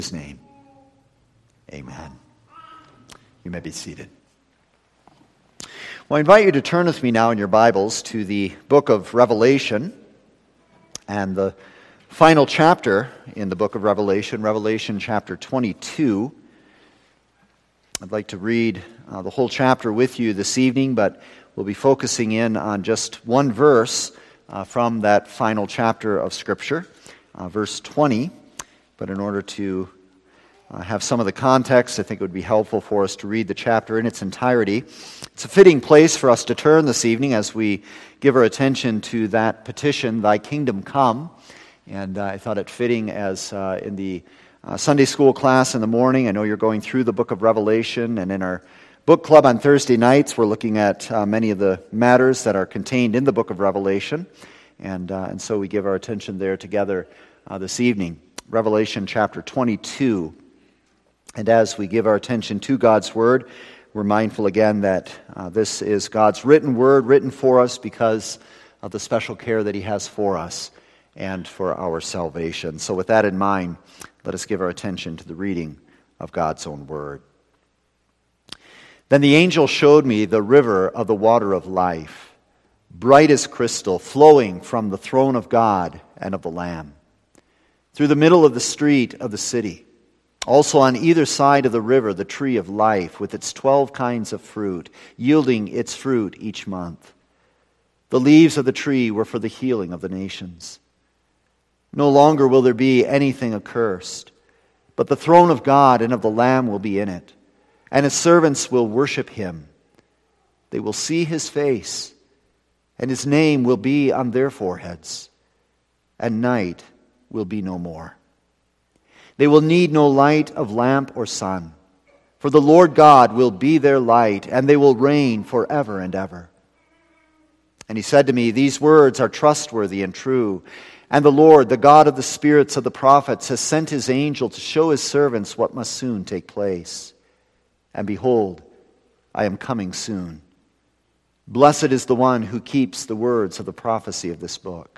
His name. Amen. You may be seated. Well, I invite you to turn with me now in your Bibles to the book of Revelation and the final chapter in the book of Revelation, Revelation chapter 22. I'd like to read the whole chapter with you this evening, but we'll be focusing in on just one verse from that final chapter of Scripture, verse 20. But in order to have some of the context, I think it would be helpful for us to read the chapter in its entirety. It's a fitting place for us to turn this evening as we give our attention to that petition, Thy Kingdom Come. And I thought it fitting as in the Sunday school class in the morning, I know you're going through the book of Revelation, and in our book club on Thursday nights, we're looking at many of the matters that are contained in the book of Revelation. And so we give our attention there together this evening. Revelation chapter 22. And as we give our attention to God's Word, we're mindful again that this is God's written Word, written for us because of the special care that He has for us and for our salvation. So with that in mind, let us give our attention to the reading of God's own Word. Then the angel showed me the river of the water of life, bright as crystal, flowing from the throne of God and of the Lamb, through the middle of the street of the city. Also on either side of the river, the tree of life, with its 12 kinds of fruit, yielding its fruit each month. The leaves of the tree were for the healing of the nations. No longer will there be anything accursed, but the throne of God and of the Lamb will be in it, and His servants will worship Him. They will see His face, and His name will be on their foreheads, and night will be no more. They will need no light of lamp or sun, for the Lord God will be their light, and they will reign forever and ever. And He said to me, These words are trustworthy and true, and the Lord, the God of the spirits of the prophets, has sent His angel to show His servants what must soon take place. And behold, I am coming soon. Blessed is the one who keeps the words of the prophecy of this book.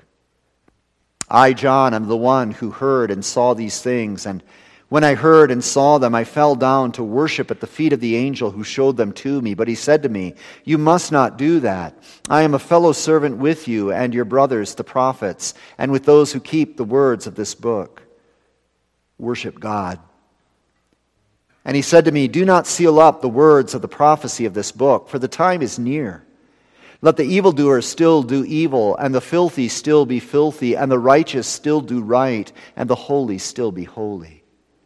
I, John, am the one who heard and saw these things, and when I heard and saw them, I fell down to worship at the feet of the angel who showed them to me. But he said to me, You must not do that. I am a fellow servant with you and your brothers, the prophets, and with those who keep the words of this book. Worship God. And he said to me, Do not seal up the words of the prophecy of this book, for the time is near. Let the evildoer still do evil, and the filthy still be filthy, and the righteous still do right, and the holy still be holy.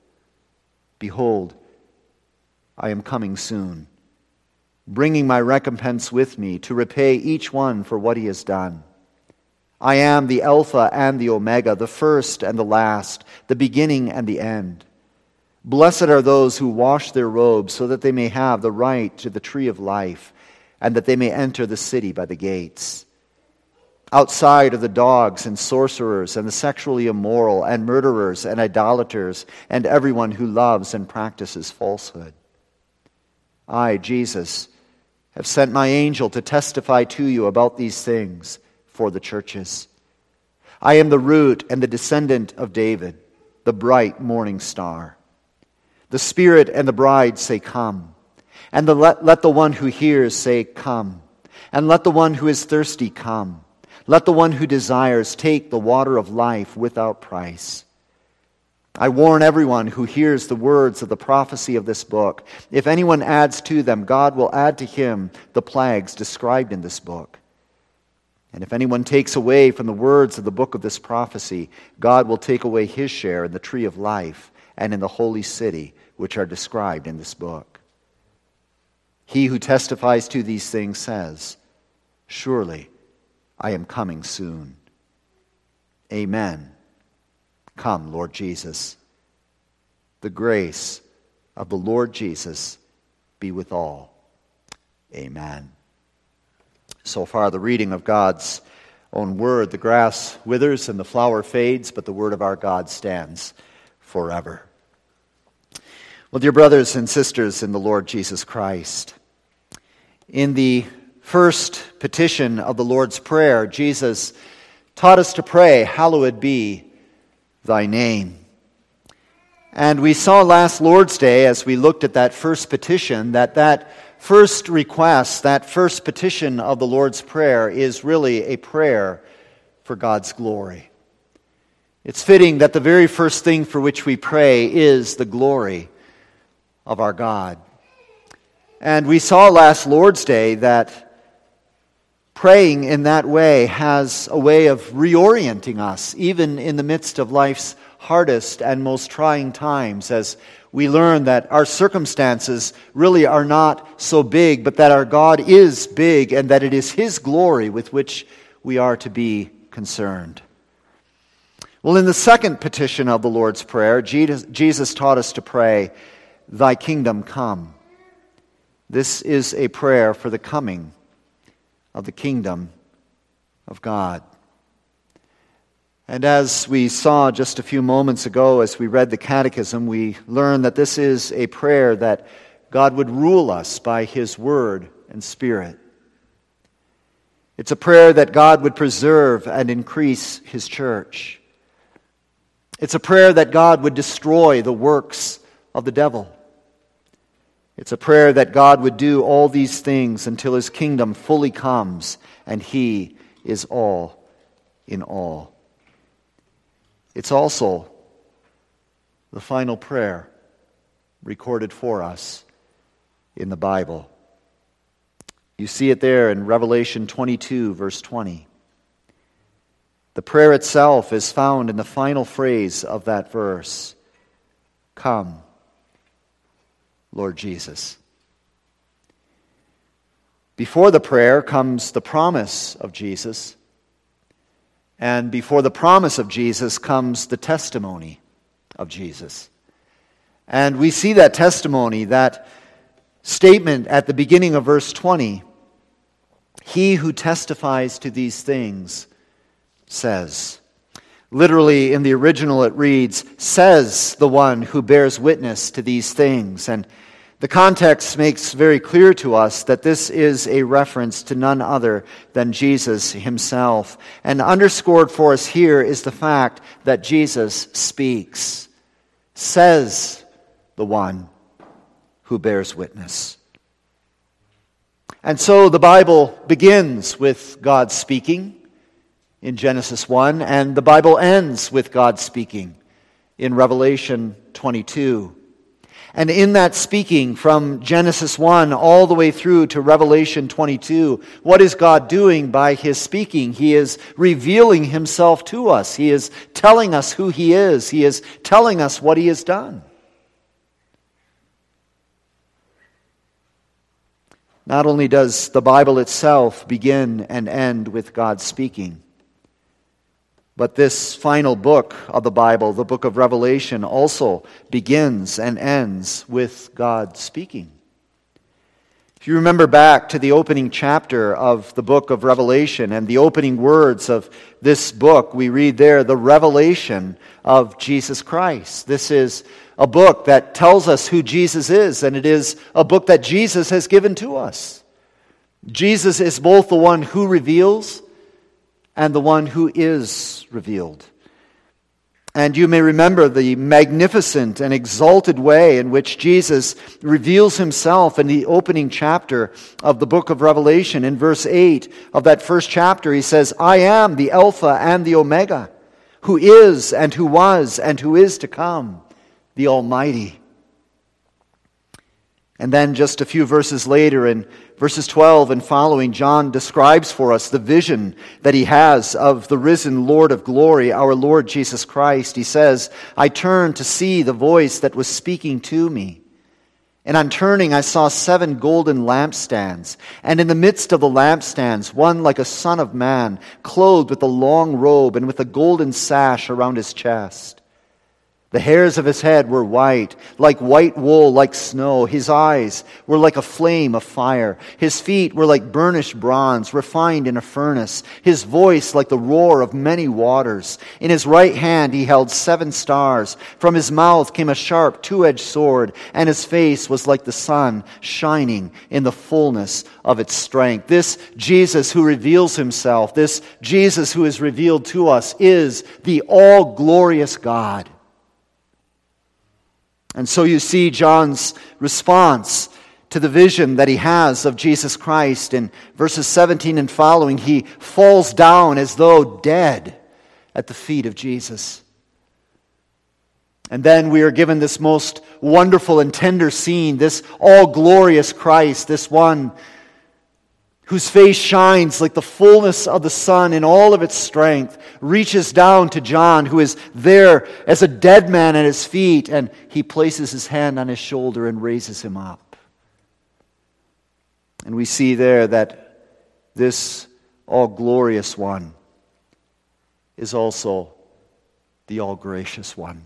Behold, I am coming soon, bringing my recompense with me to repay each one for what he has done. I am the Alpha and the Omega, the first and the last, the beginning and the end. Blessed are those who wash their robes, so that they may have the right to the tree of life, and that they may enter the city by the gates. Outside are the dogs and sorcerers and the sexually immoral and murderers and idolaters and everyone who loves and practices falsehood. I, Jesus, have sent my angel to testify to you about these things for the churches. I am the root and the descendant of David, the bright morning star. The Spirit and the bride say, Come. And let the one who hears say, Come. And let the one who is thirsty come. Let the one who desires take the water of life without price. I warn everyone who hears the words of the prophecy of this book. If anyone adds to them, God will add to him the plagues described in this book. And if anyone takes away from the words of the book of this prophecy, God will take away his share in the tree of life and in the holy city, which are described in this book. He who testifies to these things says, Surely I am coming soon. Amen. Come, Lord Jesus. The grace of the Lord Jesus be with all. Amen. So far, the reading of God's own word. The grass withers and the flower fades, but the word of our God stands forever. Well, dear brothers and sisters in the Lord Jesus Christ, in the first petition of the Lord's Prayer, Jesus taught us to pray, Hallowed be thy name. And we saw last Lord's Day, as we looked at that first petition, that first request, that first petition of the Lord's Prayer is really a prayer for God's glory. It's fitting that the very first thing for which we pray is the glory of our God. And we saw last Lord's Day that praying in that way has a way of reorienting us, even in the midst of life's hardest and most trying times, as we learn that our circumstances really are not so big, but that our God is big and that it is His glory with which we are to be concerned. Well, in the second petition of the Lord's Prayer, Jesus taught us to pray, "Thy kingdom come." This is a prayer for the coming of the kingdom of God. And as we saw just a few moments ago, as we read the Catechism, we learned that this is a prayer that God would rule us by His Word and Spirit. It's a prayer that God would preserve and increase His church. It's a prayer that God would destroy the works of the devil. It's a prayer that God would do all these things until His kingdom fully comes and He is all in all. It's also the final prayer recorded for us in the Bible. You see it there in Revelation 22, verse 20. The prayer itself is found in the final phrase of that verse. Come, Lord Jesus. Before the prayer comes the promise of Jesus. And before the promise of Jesus comes the testimony of Jesus. And we see that testimony, that statement at the beginning of verse 20. He who testifies to these things says. Literally in the original it reads, says the one who bears witness to these things. And the context makes very clear to us that this is a reference to none other than Jesus Himself. And underscored for us here is the fact that Jesus speaks, says the one who bears witness. And so the Bible begins with God speaking in Genesis 1, and the Bible ends with God speaking in Revelation 22. And in that speaking from Genesis 1 all the way through to Revelation 22, what is God doing by His speaking? He is revealing Himself to us. He is telling us who He is. He is telling us what He has done. Not only does the Bible itself begin and end with God speaking, but this final book of the Bible, the book of Revelation, also begins and ends with God speaking. If you remember back to the opening chapter of the book of Revelation and the opening words of this book, we read there the revelation of Jesus Christ. This is a book that tells us who Jesus is, and it is a book that Jesus has given to us. Jesus is both the one who reveals and the one who is revealed. And you may remember the magnificent and exalted way in which Jesus reveals Himself in the opening chapter of the book of Revelation. In verse 8 of that first chapter, He says, I am the Alpha and the Omega, who is and who was and who is to come, the Almighty. And then just a few verses later, in verses 12 and following, John describes for us the vision that he has of the risen Lord of glory, our Lord Jesus Christ. He says, I turned to see the voice that was speaking to me. And on turning, I saw 7 golden lampstands. And in the midst of the lampstands, one like a son of man, clothed with a long robe and with a golden sash around his chest. The hairs of his head were white, like white wool, like snow. His eyes were like a flame of fire. His feet were like burnished bronze, refined in a furnace. His voice like the roar of many waters. In his right hand he held 7 stars. From his mouth came a sharp 2-edged sword, and his face was like the sun shining in the fullness of its strength. This Jesus who reveals Himself, this Jesus who is revealed to us, is the all-glorious God. And so you see John's response to the vision that he has of Jesus Christ. In verses 17 and following, he falls down as though dead at the feet of Jesus. And then we are given this most wonderful and tender scene, this all-glorious Christ, this one whose face shines like the fullness of the sun in all of its strength, reaches down to John, who is there as a dead man at his feet, and he places his hand on his shoulder and raises him up. And we see there that this all-glorious one is also the all-gracious one.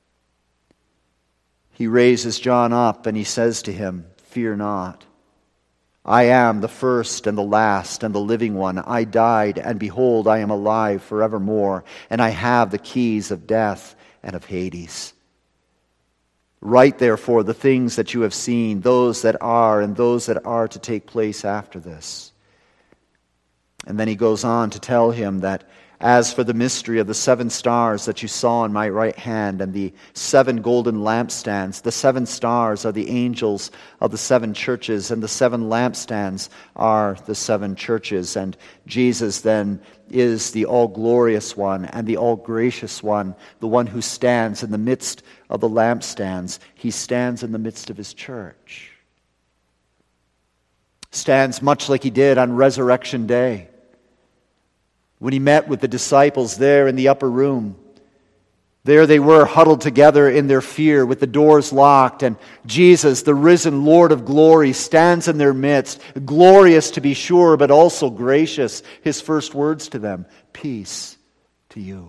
He raises John up and he says to him, "Fear not. I am the first and the last and the living one. I died, and behold, I am alive forevermore, and I have the keys of death and of Hades. Write therefore the things that you have seen, those that are and those that are to take place after this." And then he goes on to tell him that as for the mystery of the 7 stars that you saw in my right hand and the 7 golden lampstands, the 7 stars are the angels of the 7 churches, and the 7 lampstands are the 7 churches. And Jesus then is the all-glorious one and the all-gracious one, the one who stands in the midst of the lampstands. He stands in the midst of his church. Stands much like he did on Resurrection Day, when he met with the disciples there in the upper room. There they were, huddled together in their fear with the doors locked, and Jesus, the risen Lord of glory, stands in their midst, glorious to be sure, but also gracious. His first words to them, "Peace to you."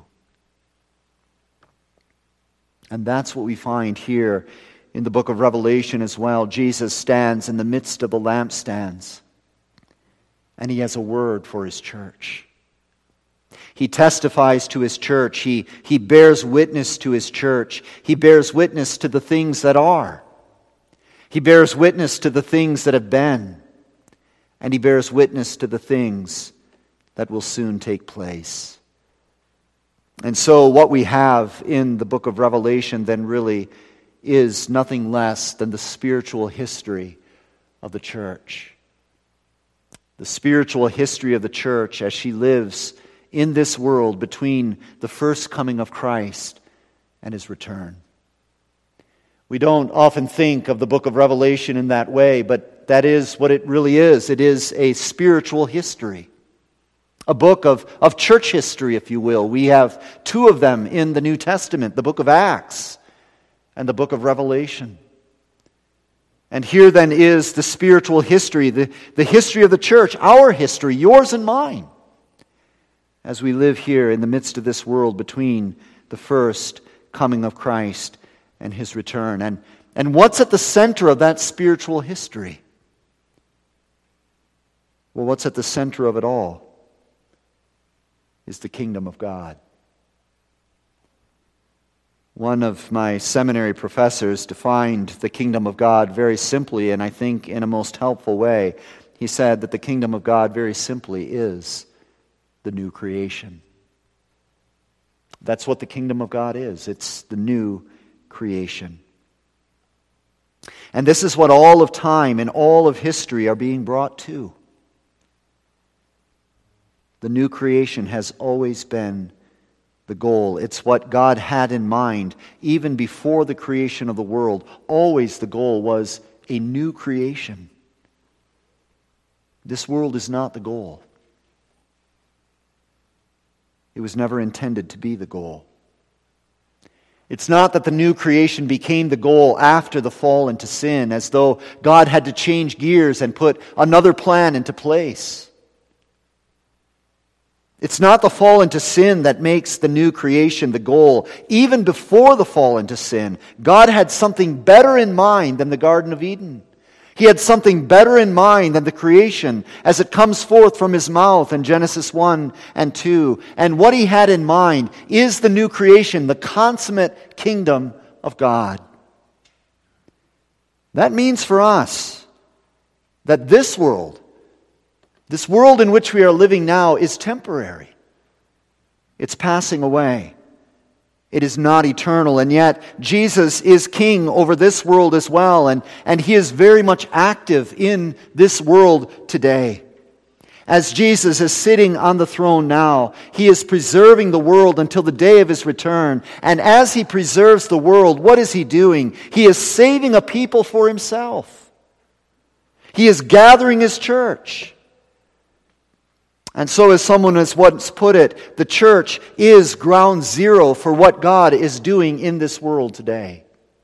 And that's what we find here in the book of Revelation as well. Jesus stands in the midst of the lampstands, and he has a word for his church. He testifies to his church. He bears witness to his church. He bears witness to the things that are. He bears witness to the things that have been. And he bears witness to the things that will soon take place. And so what we have in the book of Revelation then really is nothing less than the spiritual history of the church. The spiritual history of the church as she lives in this world between the first coming of Christ and his return. We don't often think of the book of Revelation in that way, but that is what it really is. It is a spiritual history. A book of church history, if you will. We have 2 of them in the New Testament, the book of Acts and the book of Revelation. And here then is the spiritual history, the history of the church, our history, yours and mine, as we live here in the midst of this world between the first coming of Christ and his return. And what's at the center of that spiritual history? Well, what's at the center of it all is the kingdom of God. One of my seminary professors defined the kingdom of God very simply, and I think in a most helpful way. He said that the kingdom of God very simply is the new creation. That's what the kingdom of God is. It's the new creation. And this is what all of time and all of history are being brought to. The new creation has always been the goal. It's what God had in mind even before the creation of the world. Always the goal was a new creation. This world is not the goal. It was never intended to be the goal. It's not that the new creation became the goal after the fall into sin, as though God had to change gears and put another plan into place. It's not the fall into sin that makes the new creation the goal. Even before the fall into sin, God had something better in mind than the Garden of Eden. He had something better in mind than the creation as it comes forth from his mouth in Genesis 1 and 2. And what he had in mind is the new creation, the consummate kingdom of God. That means for us that this world in which we are living now, is temporary. It's passing away. It is not eternal. And yet, Jesus is king over this world as well. And he is very much active in this world today. As Jesus is sitting on the throne now, he is preserving the world until the day of his return. And as he preserves the world, what is he doing? He is saving a people for himself. He is gathering his church. And so, as someone has once put it, the church is ground zero for what God is doing in this world today.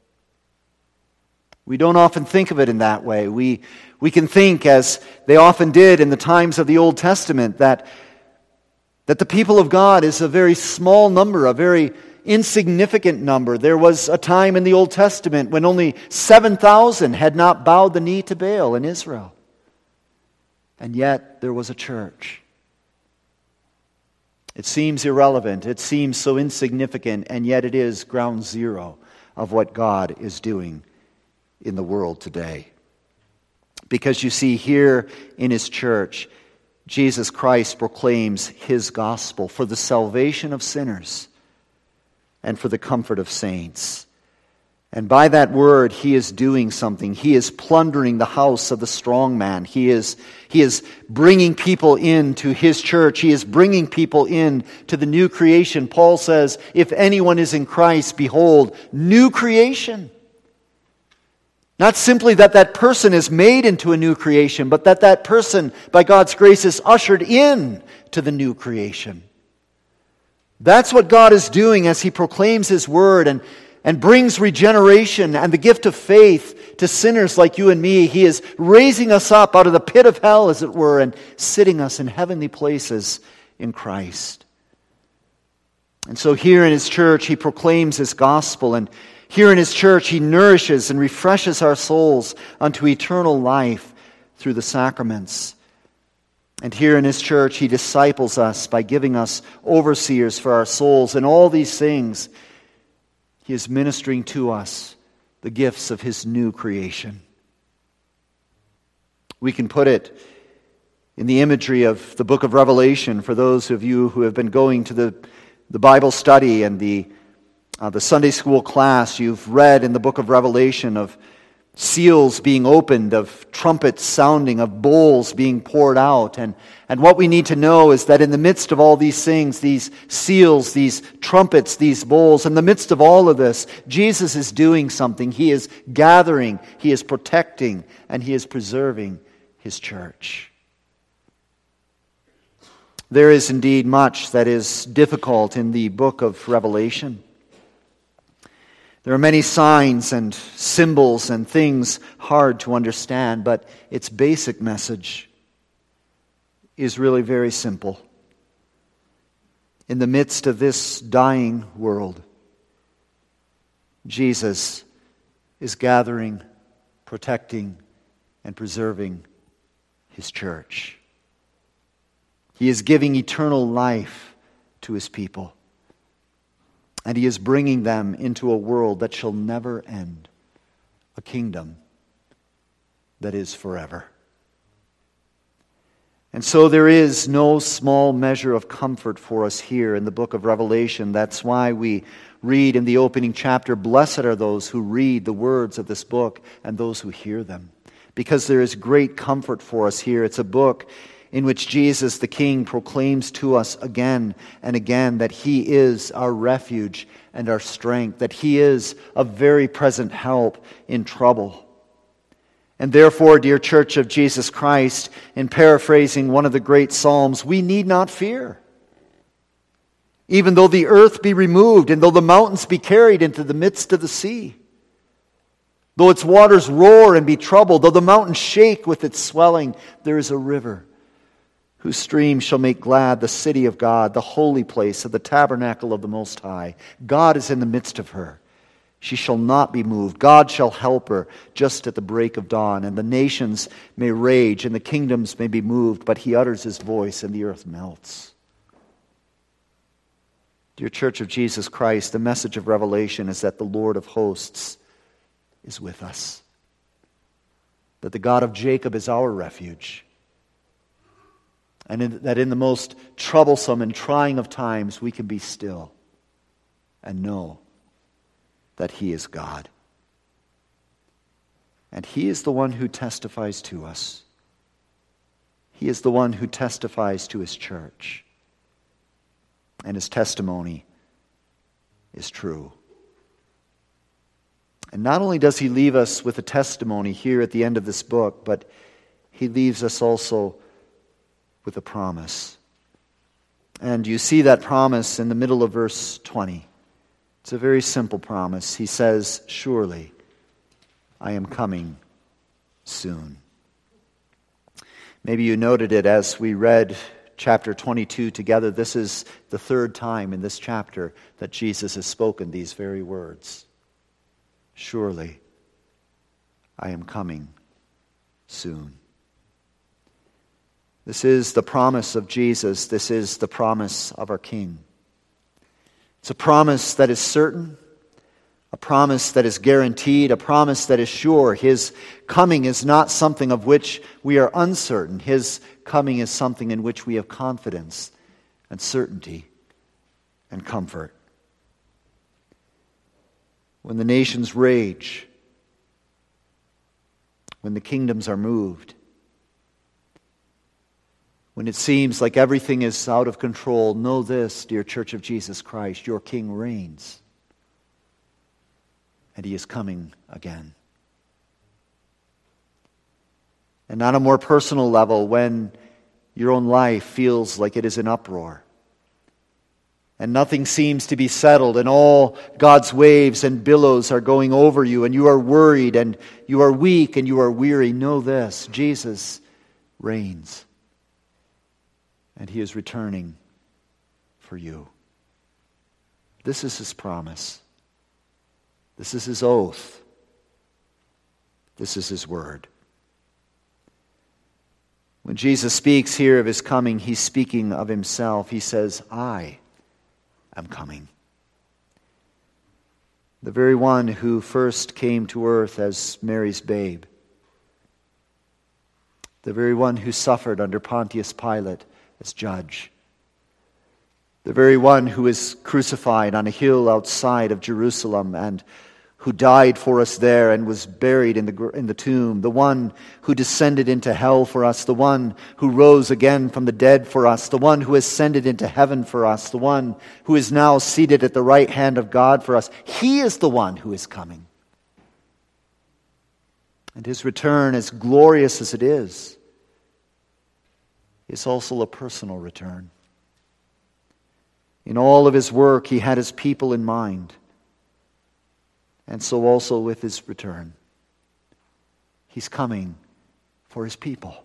We don't often think of it in that way. We can think, as they often did in the times of the Old Testament, that the people of God is a very small number, a very insignificant number. There was a time in the Old Testament when only 7,000 had not bowed the knee to Baal in Israel. And yet there was a church. It seems irrelevant, it seems so insignificant, and yet it is ground zero of what God is doing in the world today. Because you see, here in his church, Jesus Christ proclaims his gospel for the salvation of sinners and for the comfort of saints. And by that word, he is doing something. He is plundering the house of the strong man. He is bringing people into his church. He is bringing people in to the new creation. Paul says, if anyone is in Christ, behold, new creation. Not simply that person is made into a new creation, but that person, by God's grace, is ushered in to the new creation. That's what God is doing as he proclaims his word and brings regeneration and the gift of faith to sinners like you and me. He is raising us up out of the pit of hell, as it were, and sitting us in heavenly places in Christ. And so here in his church, he proclaims his gospel, and here in his church, he nourishes and refreshes our souls unto eternal life through the sacraments. And here in his church, he disciples us by giving us overseers for our souls. And all these things, he is ministering to us the gifts of his new creation. We can put it in the imagery of the book of Revelation for those of you who have been going to the Bible study and the Sunday school class. You've read in the book of Revelation of seals being opened, of trumpets sounding, of bowls being poured out. And what we need to know is that in the midst of all these things, these seals, these trumpets, these bowls, in the midst of all of this, Jesus is doing something. He is gathering, he is protecting, and he is preserving his church. There is indeed much that is difficult in the book of Revelation. There are many signs and symbols and things hard to understand, but its basic message is really very simple. In the midst of this dying world, Jesus is gathering, protecting, and preserving his church. He is giving eternal life to his people. And he is bringing them into a world that shall never end, a kingdom that is forever. And so there is no small measure of comfort for us here in the book of Revelation. That's why we read in the opening chapter, "Blessed are those who read the words of this book and those who hear them." Because there is great comfort for us here. It's a book in which Jesus the King proclaims to us again and again that he is our refuge and our strength, that he is a very present help in trouble. And therefore, dear Church of Jesus Christ, in paraphrasing one of the great Psalms, we need not fear. Even though the earth be removed, and though the mountains be carried into the midst of the sea, though its waters roar and be troubled, though the mountains shake with its swelling, there is a river whose streams shall make glad the city of God, the holy place of the tabernacle of the Most High. God is in the midst of her. She shall not be moved. God shall help her just at the break of dawn. And the nations may rage, and the kingdoms may be moved, but he utters his voice, and the earth melts. Dear Church of Jesus Christ, the message of Revelation is that the Lord of hosts is with us. That the God of Jacob is our refuge. And that in the most troublesome and trying of times, we can be still and know that He is God. And He is the one who testifies to us. He is the one who testifies to His church. And His testimony is true. And not only does He leave us with a testimony here at the end of this book, but He leaves us also with a promise. And you see that promise in the middle of verse 20. It's a very simple promise. He says, "Surely I am coming soon." Maybe you noted it as we read chapter 22 together. This is the third time in this chapter that Jesus has spoken these very words. Surely I am coming soon. This is the promise of Jesus. This is the promise of our King. It's a promise that is certain, a promise that is guaranteed, a promise that is sure. His coming is not something of which we are uncertain. His coming is something in which we have confidence and certainty and comfort. When the nations rage, when the kingdoms are moved, when it seems like everything is out of control, know this, dear Church of Jesus Christ, your King reigns. And He is coming again. And on a more personal level, when your own life feels like it is in uproar, and nothing seems to be settled, and all God's waves and billows are going over you, and you are worried, and you are weak, and you are weary, know this, Jesus reigns. And He is returning for you. This is His promise. This is His oath. This is His word. When Jesus speaks here of His coming, He's speaking of Himself. He says, "I am coming." The very one who first came to earth as Mary's babe. The very one who suffered under Pontius Pilate as judge. The very one who is crucified on a hill outside of Jerusalem and who died for us there and was buried in the tomb. The one who descended into hell for us. The one who rose again from the dead for us. The one who ascended into heaven for us. The one who is now seated at the right hand of God for us. He is the one who is coming. And His return, as glorious as it is also a personal return. In all of His work, He had His people in mind. And so also with His return. He's coming for His people.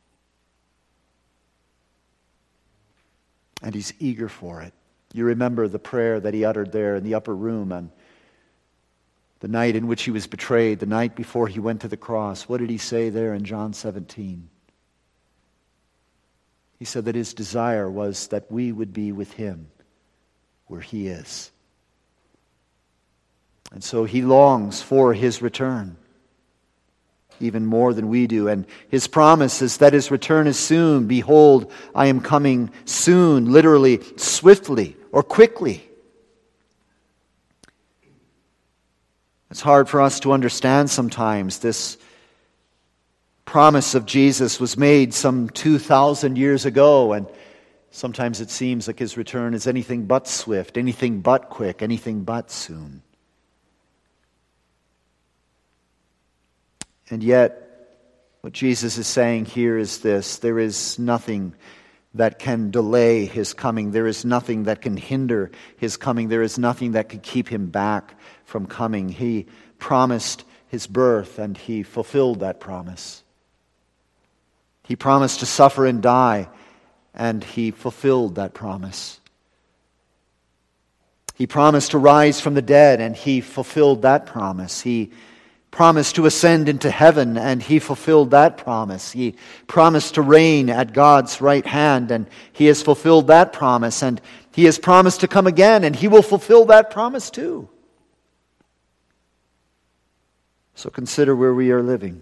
And He's eager for it. You remember the prayer that He uttered there in the upper room on the night in which He was betrayed, the night before He went to the cross. What did He say there in John 17? He said that His desire was that we would be with Him where He is. And so He longs for His return, even more than we do. And His promise is that His return is soon. Behold, I am coming soon, literally, swiftly or quickly. It's hard for us to understand sometimes. This promise of Jesus was made some 2,000 years ago, and sometimes it seems like His return is anything but swift, anything but quick, anything but soon. And yet, what Jesus is saying here is this: there is nothing that can delay His coming. There is nothing that can hinder His coming. There is nothing that can keep Him back from coming. He promised His birth, and He fulfilled that promise. He promised to suffer and die, and He fulfilled that promise. He promised to rise from the dead, and He fulfilled that promise. He promised to ascend into heaven, and He fulfilled that promise. He promised to reign at God's right hand, and He has fulfilled that promise. And He has promised to come again, and He will fulfill that promise too. So consider where we are living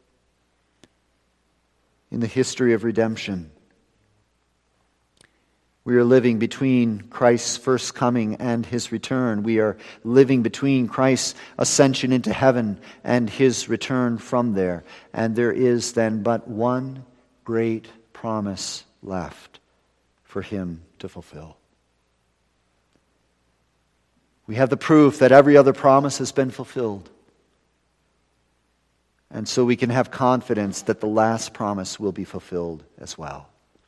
in the history of redemption. We are living between Christ's first coming and his return. We are living between Christ's ascension into heaven and his return from there. And there is then but one great promise left for him to fulfill. We have the proof that every other promise has been fulfilled. And so we can have confidence that the last promise will be fulfilled as well.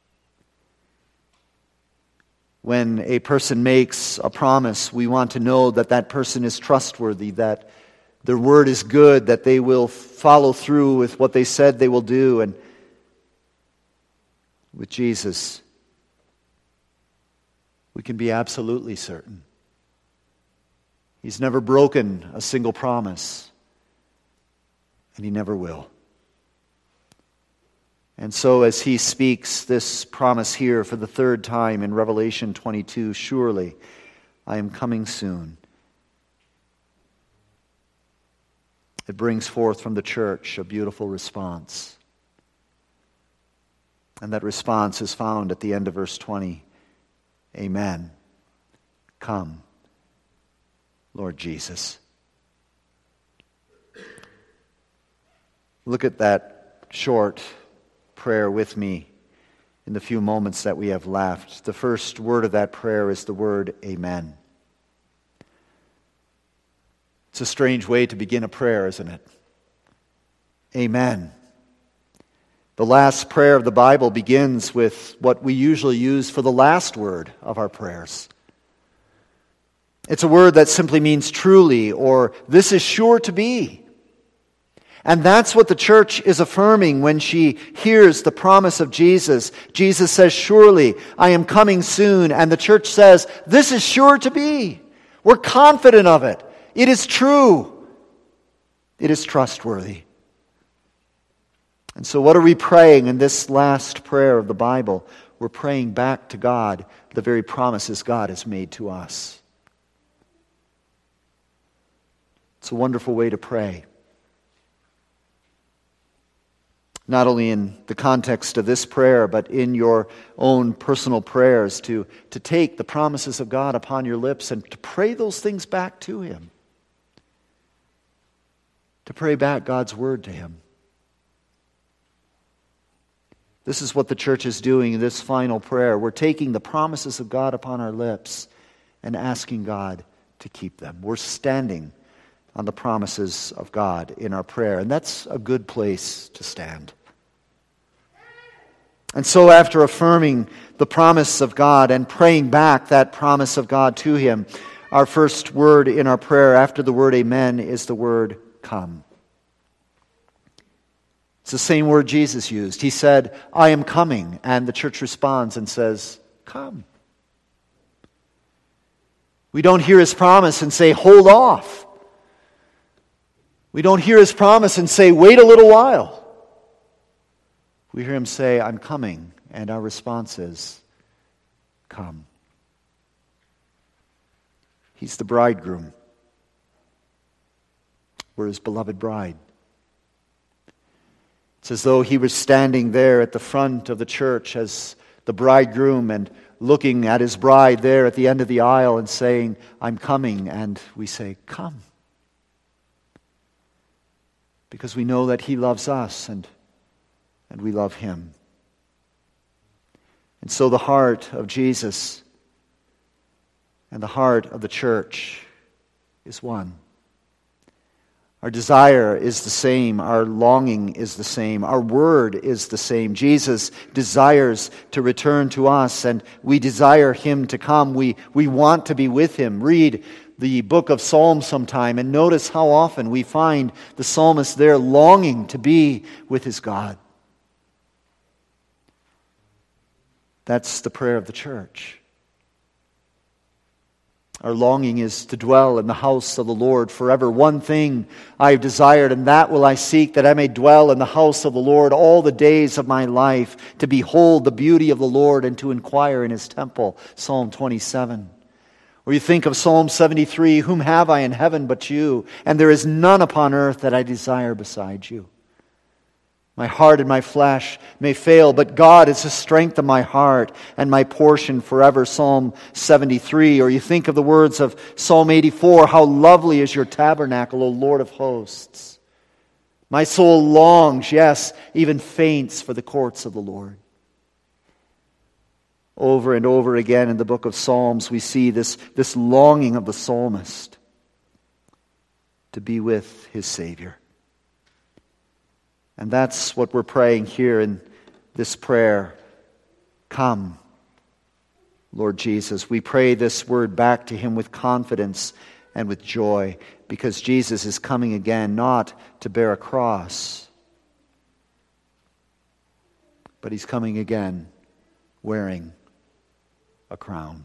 When a person makes a promise, we want to know that that person is trustworthy, that their word is good, that they will follow through with what they said they will do. And with Jesus, we can be absolutely certain. He's never broken a single promise, and he never will. And so as he speaks this promise here for the third time in Revelation 22, surely I am coming soon. It brings forth from the church a beautiful response. And that response is found at the end of verse 20. Amen. Come, Lord Jesus. Look at that short prayer with me in the few moments that we have left. The first word of that prayer is the word amen. It's a strange way to begin a prayer, isn't it? Amen. The last prayer of the Bible begins with what we usually use for the last word of our prayers. It's a word that simply means truly, or this is sure to be. And that's what the church is affirming when she hears the promise of Jesus. Jesus says, surely I am coming soon. And the church says, this is sure to be. We're confident of it. It is true. It is trustworthy. And so what are we praying in this last prayer of the Bible? We're praying back to God the very promises God has made to us. It's a wonderful way to pray. Not only in the context of this prayer, but in your own personal prayers, to take the promises of God upon your lips and to pray those things back to Him. To pray back God's word to Him. This is what the church is doing in this final prayer. We're taking the promises of God upon our lips and asking God to keep them. We're standing on the promises of God in our prayer, and that's a good place to stand. And so after affirming the promise of God and praying back that promise of God to Him, our first word in our prayer after the word amen is the word come. It's the same word Jesus used. He said, I am coming. And the church responds and says, come. We don't hear His promise and say, hold off. We don't hear His promise and say, wait a little while. We hear Him say, I'm coming. And our response is, come. He's the bridegroom. We're His beloved bride. It's as though He was standing there at the front of the church as the bridegroom and looking at His bride there at the end of the aisle and saying, I'm coming. And we say, come. Because we know that He loves us and we love Him. And so the heart of Jesus and the heart of the church is one. Our desire is the same. Our longing is the same. Our word is the same. Jesus desires to return to us, and we desire Him to come. We want to be with Him. Read the book of Psalms sometime and notice how often we find the psalmist there longing to be with his God. That's the prayer of the church. Our longing is to dwell in the house of the Lord forever. One thing I have desired, and that will I seek, that I may dwell in the house of the Lord all the days of my life, to behold the beauty of the Lord and to inquire in His temple. Psalm 27. Or you think of Psalm 73, whom have I in heaven but you? And there is none upon earth that I desire beside you. My heart and my flesh may fail, but God is the strength of my heart and my portion forever. Psalm 73. Or you think of the words of Psalm 84, how lovely is your tabernacle, O Lord of hosts. My soul longs, yes, even faints for the courts of the Lord. Over and over again in the book of Psalms, we see this longing of the psalmist to be with his Savior. And that's what we're praying here in this prayer. Come, Lord Jesus. We pray this word back to Him with confidence and with joy, because Jesus is coming again, not to bear a cross, but He's coming again wearing a crown.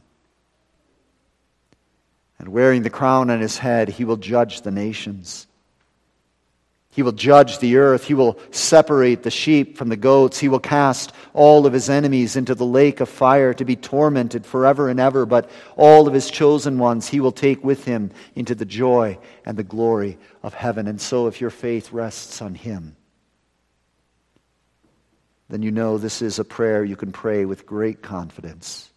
And wearing the crown on His head, He will judge the nations. He will judge the earth. He will separate the sheep from the goats. He will cast all of His enemies into the lake of fire to be tormented forever and ever. But all of His chosen ones He will take with Him into the joy and the glory of heaven. And so if your faith rests on Him, then you know this is a prayer you can pray with great confidence.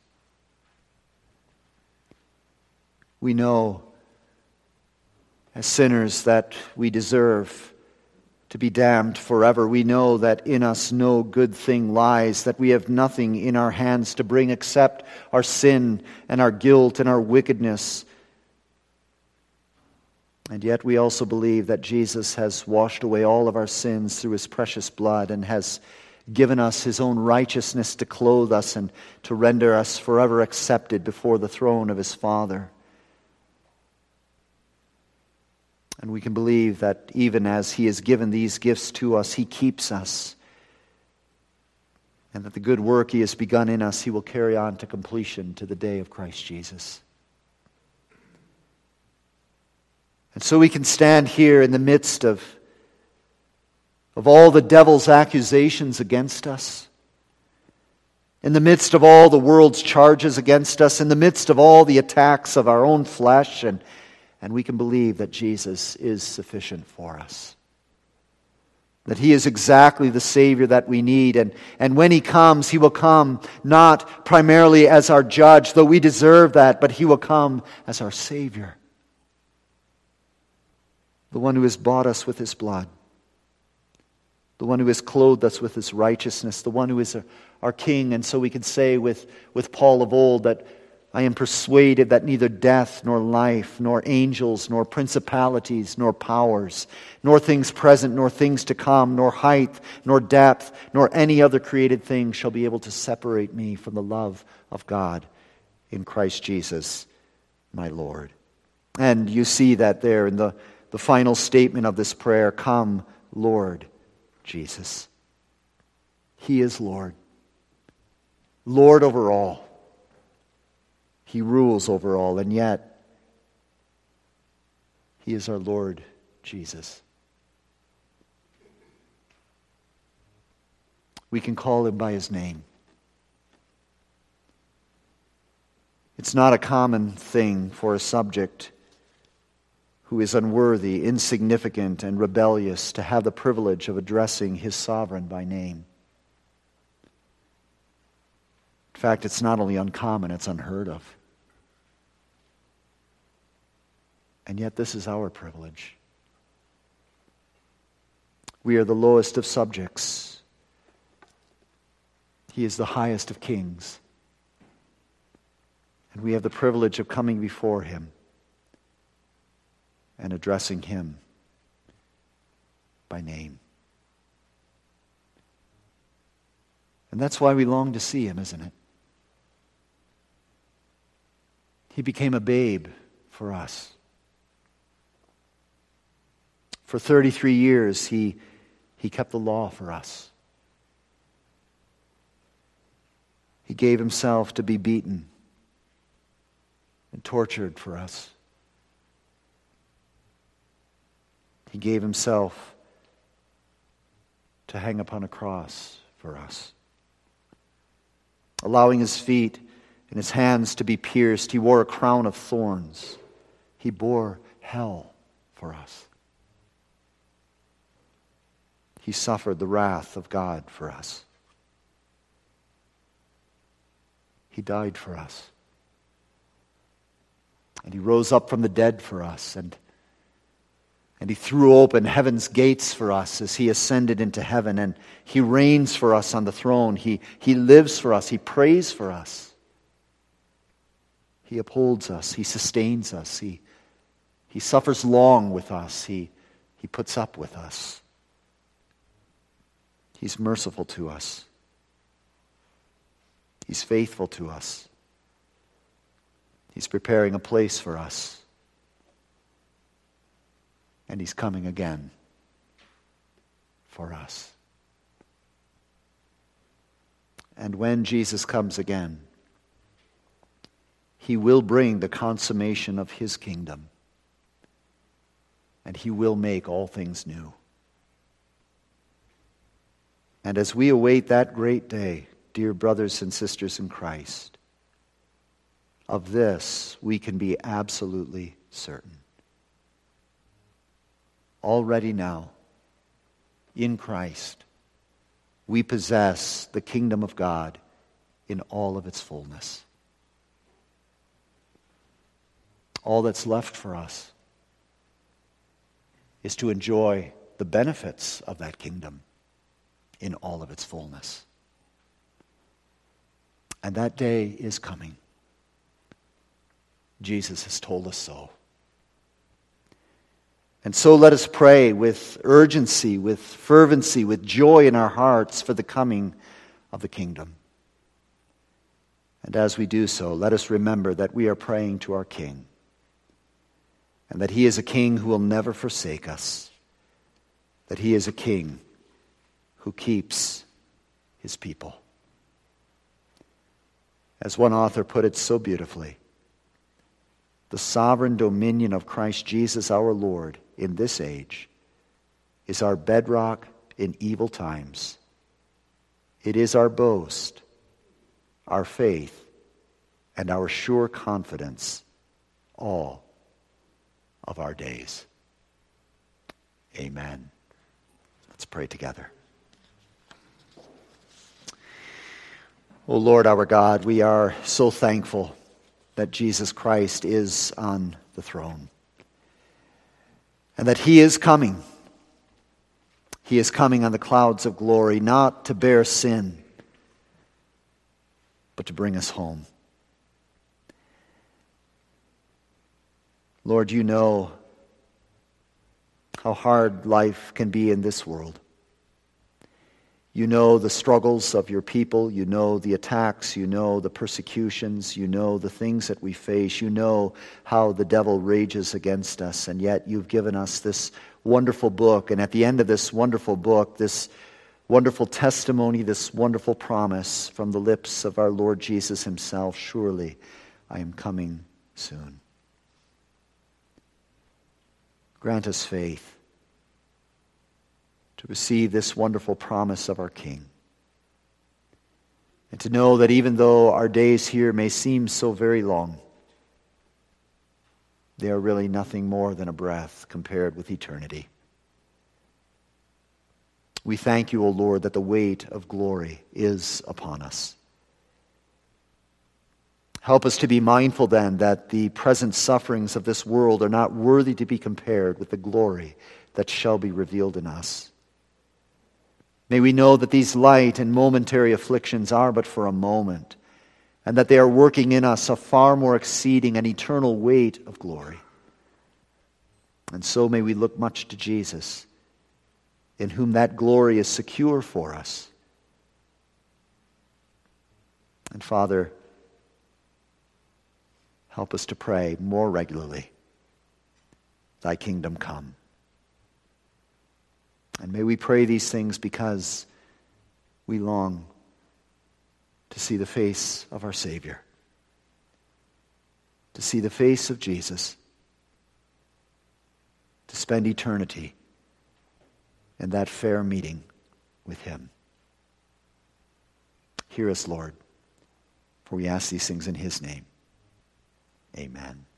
We know as sinners that we deserve to be damned forever. We know that in us no good thing lies, that we have nothing in our hands to bring except our sin and our guilt and our wickedness. And yet we also believe that Jesus has washed away all of our sins through His precious blood and has given us His own righteousness to clothe us and to render us forever accepted before the throne of His Father. And we can believe that even as He has given these gifts to us, He keeps us. And that the good work He has begun in us, He will carry on to completion to the day of Christ Jesus. And so we can stand here in the midst of all the devil's accusations against us, in the midst of all the world's charges against us, in the midst of all the attacks of our own flesh, and we can believe that Jesus is sufficient for us. That He is exactly the Savior that we need. And when He comes, He will come not primarily as our judge, though we deserve that, but He will come as our Savior. The one who has bought us with His blood. The one who has clothed us with His righteousness. The one who is our King. And so we can say with Paul of old that I am persuaded that neither death, nor life, nor angels, nor principalities, nor powers, nor things present, nor things to come, nor height, nor depth, nor any other created thing shall be able to separate me from the love of God in Christ Jesus, my Lord. And you see that there in the final statement of this prayer, come, Lord Jesus. He is Lord. Lord over all. He rules over all, and yet He is our Lord Jesus. We can call Him by His name. It's not a common thing for a subject who is unworthy, insignificant, and rebellious to have the privilege of addressing his sovereign by name. In fact, it's not only uncommon, it's unheard of. And yet this is our privilege. We are the lowest of subjects. He is the highest of kings. And we have the privilege of coming before Him and addressing Him by name. And that's why we long to see Him, isn't it? He became a babe for us. For 33 years, He kept the law for us. He gave Himself to be beaten and tortured for us. He gave Himself to hang upon a cross for us. Allowing His feet and His hands to be pierced, He wore a crown of thorns. He bore hell for us. He suffered the wrath of God for us. He died for us. And he rose up from the dead for us. And he threw open heaven's gates for us as he ascended into heaven. And he reigns for us on the throne. He lives for us. He prays for us. He upholds us. He sustains us. He suffers long with us. He puts up with us. He's merciful to us. He's faithful to us. He's preparing a place for us. And he's coming again for us. And when Jesus comes again, he will bring the consummation of his kingdom. And he will make all things new. And as we await that great day, dear brothers and sisters in Christ, of this we can be absolutely certain. Already now, in Christ, we possess the kingdom of God in all of its fullness. All that's left for us is to enjoy the benefits of that kingdom in all of its fullness. And that day is coming. Jesus has told us so. And so let us pray with urgency, with fervency, with joy in our hearts for the coming of the kingdom. And as we do so, let us remember that we are praying to our King, and that he is a King who will never forsake us, that he is a King who keeps his people. As one author put it so beautifully, the sovereign dominion of Christ Jesus our Lord in this age is our bedrock in evil times. It is our boast, our faith, and our sure confidence all of our days. Amen. Let's pray together. O Lord our God, we are so thankful that Jesus Christ is on the throne and that he is coming. He is coming on the clouds of glory, not to bear sin, but to bring us home. Lord, you know how hard life can be in this world. You know the struggles of your people. You know the attacks. You know the persecutions. You know the things that we face. You know how the devil rages against us. And yet you've given us this wonderful book. And at the end of this wonderful book, this wonderful testimony, this wonderful promise from the lips of our Lord Jesus himself, surely I am coming soon. Grant us faith to receive this wonderful promise of our King. And to know that even though our days here may seem so very long, they are really nothing more than a breath compared with eternity. We thank you, O Lord, that the weight of glory is upon us. Help us to be mindful then that the present sufferings of this world are not worthy to be compared with the glory that shall be revealed in us. May we know that these light and momentary afflictions are but for a moment, and that they are working in us a far more exceeding and eternal weight of glory. And so may we look much to Jesus, in whom that glory is secure for us. And Father, help us to pray more regularly, thy kingdom come. And may we pray these things because we long to see the face of our Savior, to see the face of Jesus, to spend eternity in that fair meeting with him. Hear us, Lord, for we ask these things in his name. Amen.